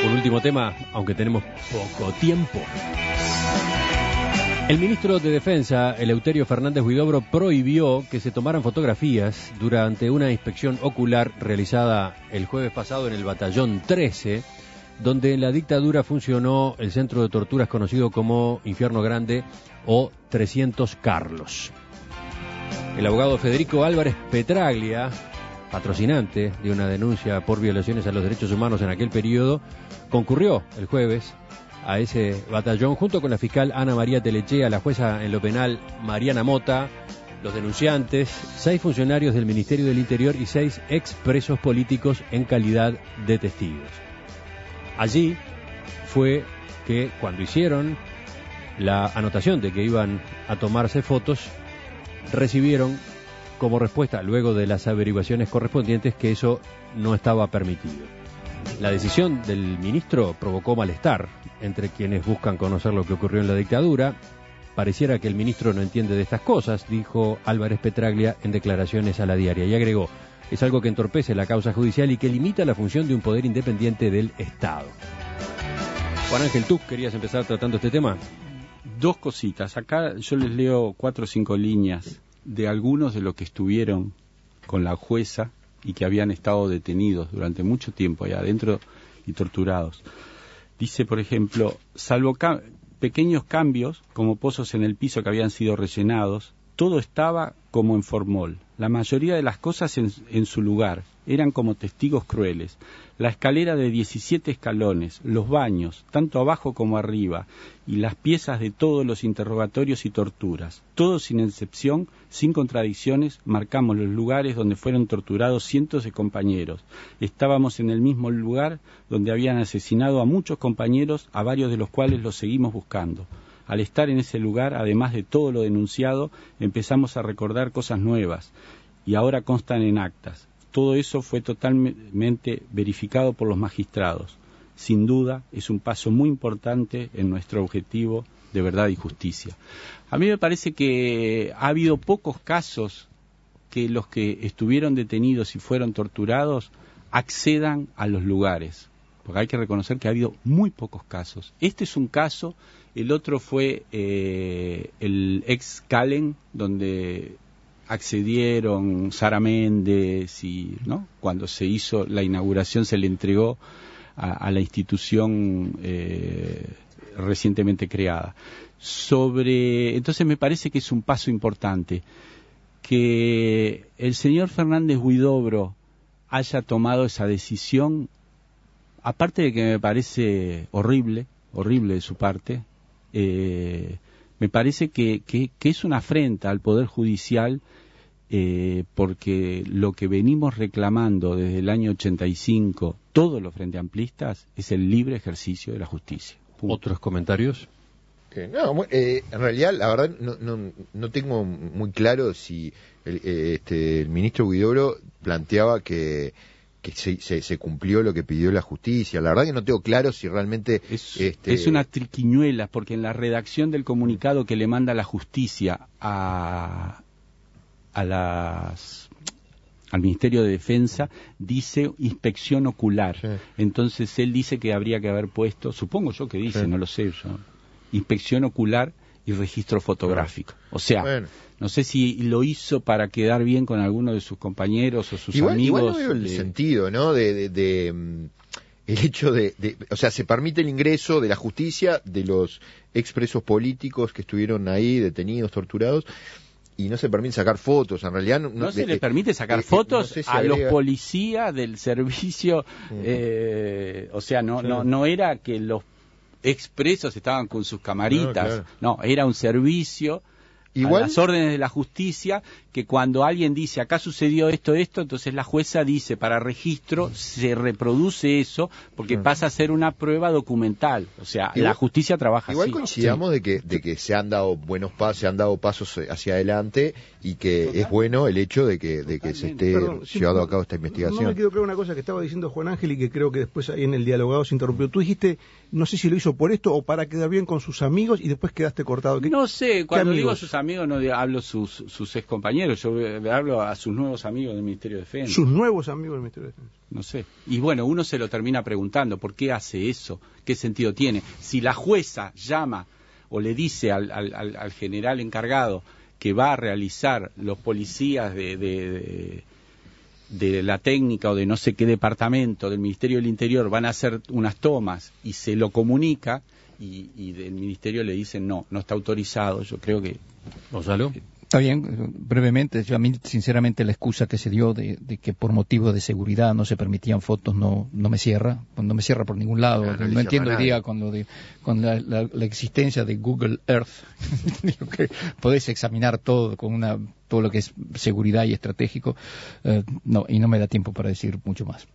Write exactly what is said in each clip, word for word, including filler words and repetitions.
Un último tema, aunque tenemos poco tiempo. El ministro de Defensa, Eleuterio Fernández Huidobro, prohibió que se tomaran fotografías durante una inspección ocular realizada el jueves pasado en el Batallón trece, donde en la dictadura funcionó el centro de torturas conocido como Infierno Grande o trescientos Carlos. El abogado Federico Álvarez Petraglia, patrocinante de una denuncia por violaciones a los derechos humanos en aquel periodo, concurrió el jueves a ese batallón junto con la fiscal Ana María Telechea, la jueza en lo penal Mariana Mota, los denunciantes, seis funcionarios del Ministerio del Interior y seis expresos políticos en calidad de testigos. Allí fue que cuando hicieron la anotación de que iban a tomarse fotos, recibieron como respuesta, luego de las averiguaciones correspondientes, que eso no estaba permitido. La decisión del ministro provocó malestar entre quienes buscan conocer lo que ocurrió en la dictadura. Pareciera que el ministro no entiende de estas cosas, dijo Álvarez Petraglia en declaraciones a La Diaria, y agregó: es algo que entorpece la causa judicial y que limita la función de un poder independiente del Estado. Juan Ángel, ¿tú querías empezar tratando este tema? Dos cositas. Acá yo les leo cuatro o cinco líneas de algunos de los que estuvieron con la jueza y que habían estado detenidos durante mucho tiempo allá adentro y torturados. Dice, por ejemplo, salvo ca- pequeños cambios, como pozos en el piso que habían sido rellenados, todo estaba como en formol. La mayoría de las cosas en, en su lugar. Eran como testigos crueles. La escalera de diecisiete escalones, los baños, tanto abajo como arriba, y las piezas de todos los interrogatorios y torturas. Todos sin excepción, sin contradicciones, marcamos los lugares donde fueron torturados cientos de compañeros. Estábamos en el mismo lugar donde habían asesinado a muchos compañeros, a varios de los cuales los seguimos buscando. Al estar en ese lugar, además de todo lo denunciado, empezamos a recordar cosas nuevas, y ahora constan en actas. Todo eso fue totalmente verificado por los magistrados. Sin duda, es un paso muy importante en nuestro objetivo de verdad y justicia. A mí me parece que ha habido pocos casos que los que estuvieron detenidos y fueron torturados accedan a los lugares, porque hay que reconocer que ha habido muy pocos casos. Este es un caso, el otro fue eh, el ex Calen, donde accedieron Sara Méndez y, ¿no?, cuando se hizo la inauguración se le entregó a, a la institución eh, recientemente creada. Sobre, entonces me parece que es un paso importante que el señor Fernández Huidobro haya tomado esa decisión, aparte de que me parece horrible, horrible de su parte, eh, me parece que, que, que es una afrenta al Poder Judicial, eh, porque lo que venimos reclamando desde el año ochenta y cinco, todos los frente amplistas, es el libre ejercicio de la justicia. Punto. ¿Otros comentarios? Eh, no, eh, en realidad, la verdad, no, no, no tengo muy claro si el, eh, este, el ministro Huidobro planteaba que que se, se, se cumplió lo que pidió la justicia. La verdad que no tengo claro si realmente... Es, este... es una triquiñuela, porque en la redacción del comunicado que le manda la justicia a, a las, al Ministerio de Defensa, dice inspección ocular. Sí. Entonces él dice que habría que haber puesto, supongo yo que dice, sí. no lo sé yo, inspección ocular y registro fotográfico. O sea... Bueno. No sé si lo hizo para quedar bien con alguno de sus compañeros o sus igual, amigos. Igual no veo el de... sentido, ¿no? De, de, de um, el hecho de, de, o sea, se permite el ingreso de la justicia de los expresos políticos que estuvieron ahí detenidos, torturados, y no se permite sacar fotos. En realidad no, no de, se le permite sacar de, fotos no sé si a agrega... los policías del servicio. Uh-huh. eh, o sea, no, sí. no, no era que los expresos estaban con sus camaritas. No, claro. no era un servicio. Igual, a las órdenes de la justicia, que cuando alguien dice acá sucedió esto, esto, entonces la jueza dice para registro, se reproduce eso, porque pasa a ser una prueba documental. O sea, igual, la justicia trabaja igual así. Igual coincidamos sí. de que de que se han dado buenos pasos, se han dado pasos hacia adelante y que Total. es bueno el hecho de que de que se esté Perdón, llevando a cabo esta investigación. No me quedó claro una cosa que estaba diciendo Juan Ángel y que creo que después ahí en el dialogado se interrumpió. Tú dijiste, no sé si lo hizo por esto o para quedar bien con sus amigos y después quedaste cortado. No sé, cuando digo sus amigos amigos no hablo sus, sus ex compañeros, yo hablo a sus nuevos amigos del Ministerio de Defensa. Sus nuevos amigos del Ministerio de Defensa. No sé. Y bueno, uno se lo termina preguntando, ¿por qué hace eso? ¿Qué sentido tiene? Si la jueza llama o le dice al, al, al, al general encargado que va a realizar los policías de, de, de, de la técnica o de no sé qué departamento del Ministerio del Interior van a hacer unas tomas y se lo comunica y, y del Ministerio le dicen no, no está autorizado, yo creo que... Gonzalo. Está bien, brevemente, yo a mí sinceramente la excusa que se dio de, de que por motivo de seguridad no se permitían fotos no no me cierra, no me cierra por ningún lado. Claro, no no entiendo hoy nadie. día con, lo de, con la, la, la existencia de Google Earth, digo que podés examinar todo con una todo lo que es seguridad y estratégico, eh, no y no me da tiempo para decir mucho más.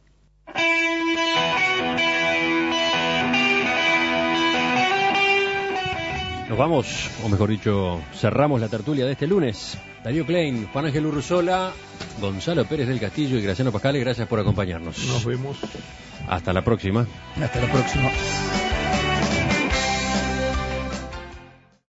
Nos vamos, o mejor dicho, cerramos la tertulia de este lunes. Darío Klein, Juan Ángel Urruzola, Gonzalo Pérez del Castillo y Graciano Pascales, gracias por acompañarnos. Nos vemos. Hasta la próxima. Hasta la próxima.